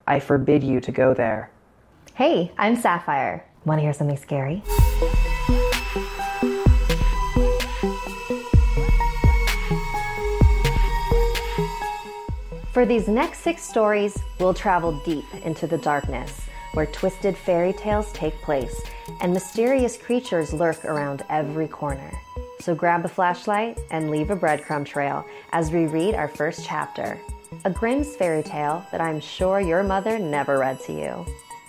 I forbid you to go there. Hey, I'm Sapphire. Want to hear something scary? For these next 6 stories, we'll travel deep into the darkness, where twisted fairy tales take place and mysterious creatures lurk around every corner. So grab a flashlight and leave a breadcrumb trail as we read our first chapter, a Grimm's fairy tale that I'm sure your mother never read to you.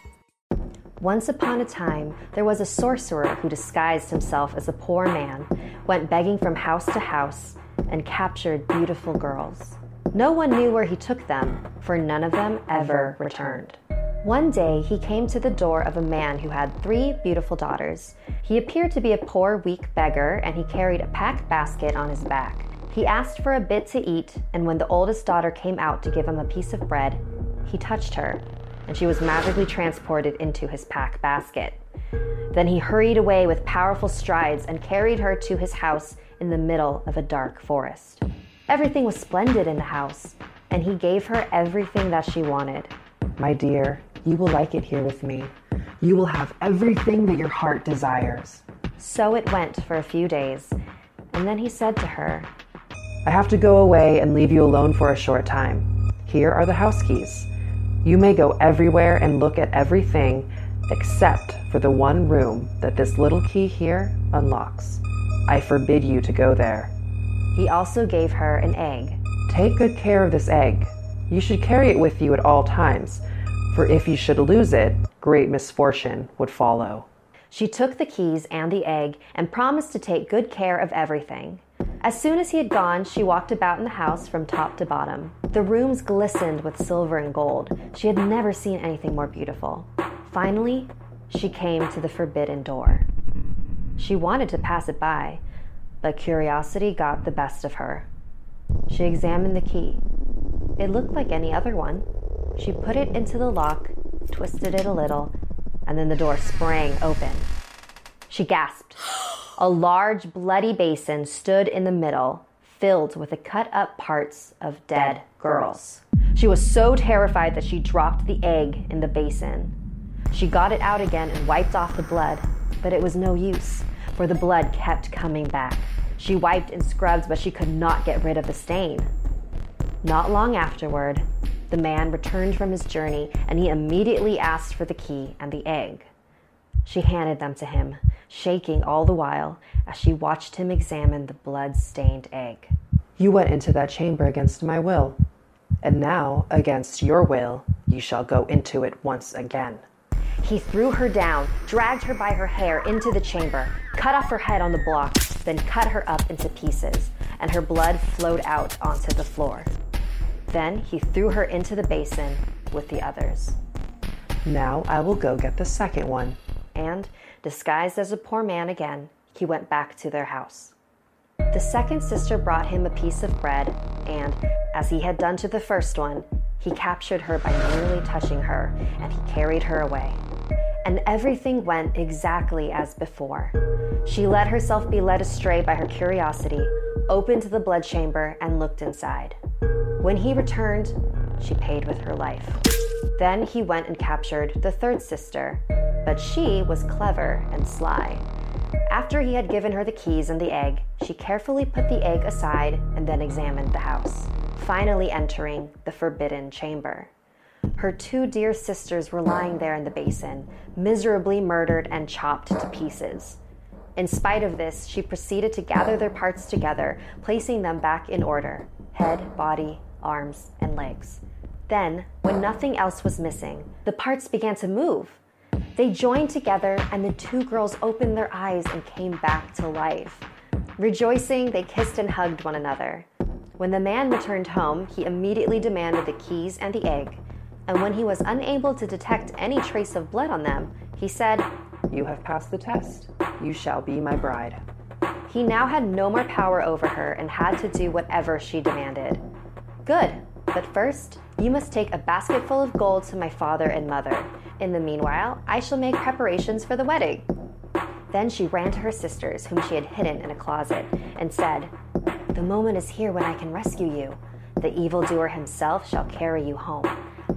Once upon a time, there was a sorcerer who disguised himself as a poor man, went begging from house to house, and captured beautiful girls. No one knew where he took them, for none of them ever returned. One day, he came to the door of a man who had 3 beautiful daughters. He appeared to be a poor, weak beggar, and he carried a packed basket on his back. He asked for a bit to eat, and when the oldest daughter came out to give him a piece of bread, he touched her, and she was magically transported into his pack basket. Then he hurried away with powerful strides and carried her to his house in the middle of a dark forest. Everything was splendid in the house, and he gave her everything that she wanted. My dear, you will like it here with me. You will have everything that your heart desires. So it went for a few days, and then he said to her, I have to go away and leave you alone for a short time. Here are the house keys. You may go everywhere and look at everything except for the one room that this little key here unlocks. I forbid you to go there. He also gave her an egg. Take good care of this egg. You should carry it with you at all times, for if you should lose it, great misfortune would follow. She took the keys and the egg and promised to take good care of everything. As soon as he had gone, she walked about in the house from top to bottom. The rooms glistened with silver and gold. She had never seen anything more beautiful. Finally, she came to the forbidden door. She wanted to pass it by, but curiosity got the best of her. She examined the key. It looked like any other one. She put it into the lock, twisted it a little, and then the door sprang open. She gasped. A large, bloody basin stood in the middle, filled with the cut-up parts of dead girls. She was so terrified that she dropped the egg in the basin. She got it out again and wiped off the blood, but it was no use, for the blood kept coming back. She wiped and scrubbed, but she could not get rid of the stain. Not long afterward, the man returned from his journey, and he immediately asked for the key and the egg. She handed them to him, shaking all the while as she watched him examine the blood-stained egg. You went into that chamber against my will, and now, against your will, you shall go into it once again. He threw her down, dragged her by her hair into the chamber, cut off her head on the block, then cut her up into pieces, and her blood flowed out onto the floor. Then he threw her into the basin with the others. Now I will go get the second one. And, disguised as a poor man again, he went back to their house. The second sister brought him a piece of bread, and, as he had done to the first one, he captured her by merely touching her, and he carried her away. And everything went exactly as before. She let herself be led astray by her curiosity, opened the blood chamber, and looked inside. When he returned, she paid with her life. Then he went and captured the third sister, but she was clever and sly. After he had given her the keys and the egg, she carefully put the egg aside and then examined the house, finally entering the forbidden chamber. Her 2 dear sisters were lying there in the basin, miserably murdered and chopped to pieces. In spite of this, she proceeded to gather their parts together, placing them back in order: head, body, arms, and legs. Then, when nothing else was missing, the parts began to move. They joined together, and the 2 girls opened their eyes and came back to life. Rejoicing, they kissed and hugged one another. When the man returned home, he immediately demanded the keys and the egg, and when he was unable to detect any trace of blood on them, he said, You have passed the test. You shall be my bride. He now had no more power over her and had to do whatever she demanded. Good, but first, you must take a basket full of gold to my father and mother. In the meanwhile, I shall make preparations for the wedding. Then she ran to her sisters, whom she had hidden in a closet, and said, The moment is here when I can rescue you. The evildoer himself shall carry you home,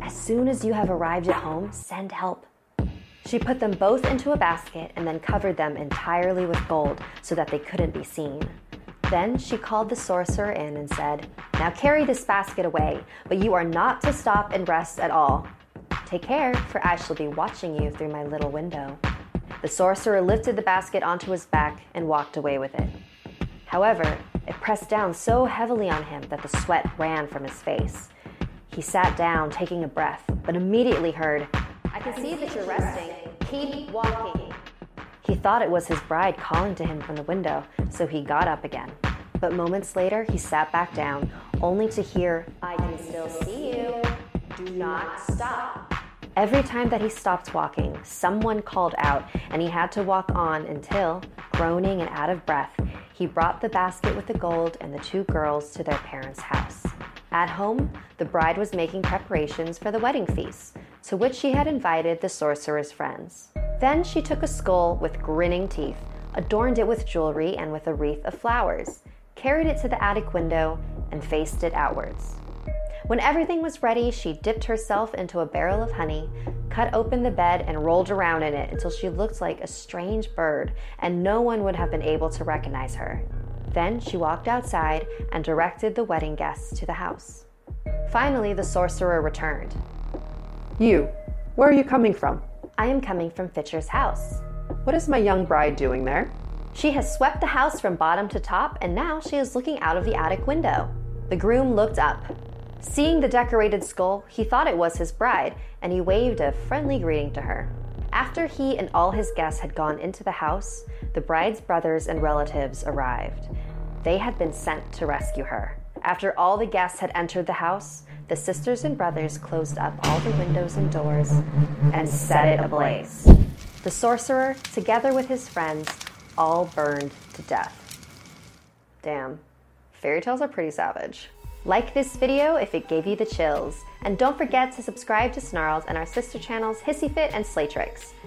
As soon as you have arrived at home, send help. She put them both into a basket and then covered them entirely with gold so that they couldn't be seen. Then she called the sorcerer in and said, "Now carry this basket away, but you are not to stop and rest at all. Take care, for I shall be watching you through my little window." The sorcerer lifted the basket onto his back and walked away with it. However, it pressed down so heavily on him that the sweat ran from his face. He sat down, taking a breath, but immediately heard, "I can see that you're resting. Keep walking." He thought it was his bride calling to him from the window, so he got up again. But moments later, he sat back down, only to hear, "I can still see you. Do not stop." Every time that he stopped walking, someone called out, and he had to walk on until, groaning and out of breath, he brought the basket with the gold and the two girls to their parents' house. At home, the bride was making preparations for the wedding feast, to which she had invited the sorcerer's friends. Then she took a skull with grinning teeth, adorned it with jewelry and with a wreath of flowers, carried it to the attic window, and faced it outwards. When everything was ready, she dipped herself into a barrel of honey, cut open the bed, and rolled around in it until she looked like a strange bird, and no one would have been able to recognize her. Then she walked outside and directed the wedding guests to the house. Finally, the sorcerer returned. "You, where are you coming from?" "I am coming from Fitcher's house." "What is my young bride doing there?" "She has swept the house from bottom to top, and now she is looking out of the attic window." The groom looked up. Seeing the decorated skull, he thought it was his bride, and he waved a friendly greeting to her. After he and all his guests had gone into the house, the bride's brothers and relatives arrived. They had been sent to rescue her. After all the guests had entered the house, the sisters and brothers closed up all the windows and doors and set it ablaze. The sorcerer, together with his friends, all burned to death. Damn, fairy tales are pretty savage. Like this video if it gave you the chills, and don't forget to subscribe to Snarled and our sister channels Hissy Fit and Slaytrix.